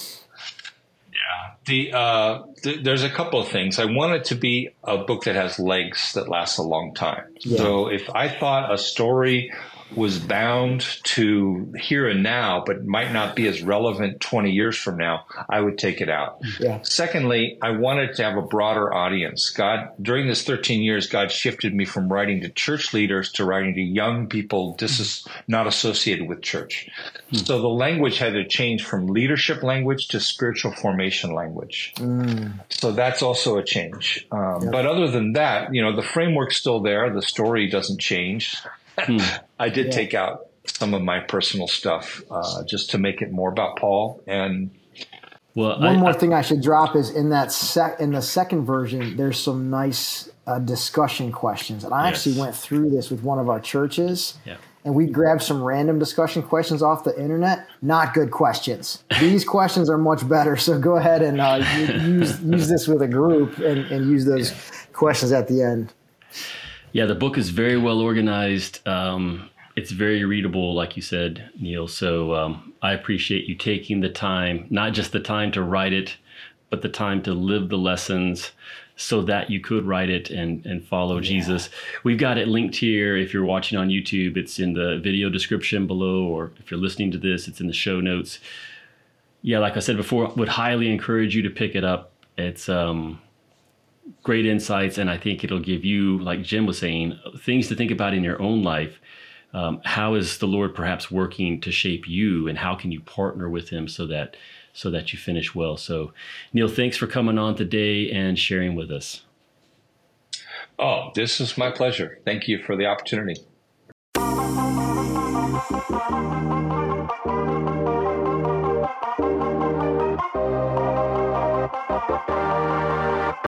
Yeah, the uh, th- there's a couple of things. I want it to be a book that has legs that lasts a long time. Yeah. So if I thought a story was bound to here and now, but might not be as relevant twenty years from now, I would take it out. Yeah. Secondly, I wanted to have a broader audience. God, during this thirteen years, God shifted me from writing to church leaders to writing to young people dis- not associated with church. Mm. So the language had to change from leadership language to spiritual formation language. Mm. So that's also a change. Um, yep. But other than that, you know, the framework's still there. The story doesn't change. Hmm. I did yeah. take out some of my personal stuff uh, just to make it more about Paul. And well, one I, more I, thing I should drop is in that sec in the second version, there's some nice uh, discussion questions. And I yes. actually went through this with one of our churches, yeah. and we grabbed some random discussion questions off the internet. Not good questions. These questions are much better. So go ahead and uh, use use this with a group and, and use those yeah. questions at the end. Yeah, the book is very well organized. Um, It's very readable, like you said, Neil. So um, I appreciate you taking the time, not just the time to write it, but the time to live the lessons so that you could write it and, and follow yeah. Jesus. We've got it linked here. If you're watching on YouTube, it's in the video description below, or if you're listening to this, it's in the show notes. Yeah, like I said before, would highly encourage you to pick it up. It's um, great insights, and I think it'll give you, like Jim was saying, things to think about in your own life. Um, how is the Lord perhaps working to shape you, and how can you partner with him so that so that you finish well? So, Neil, thanks for coming on today and sharing with us. Oh, this is my pleasure. Thank you for the opportunity.